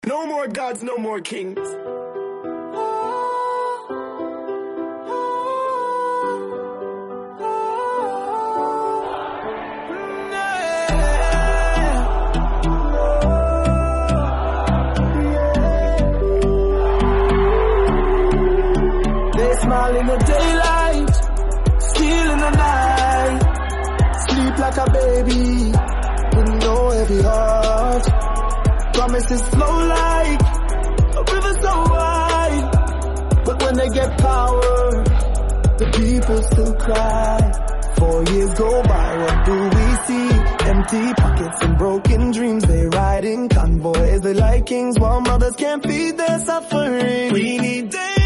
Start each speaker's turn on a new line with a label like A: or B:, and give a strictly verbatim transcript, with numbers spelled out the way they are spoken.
A: No more gods, no more kings.
B: They smile in the daylight, steal in the night, sleep like a baby with no heavy heart. Promises flow like a river so wide, but when they get power, the people still cry. Four years go by, what do we see? Empty pockets and broken dreams. They ride in convoys, they like kings, while mothers can't feed their suffering. We need days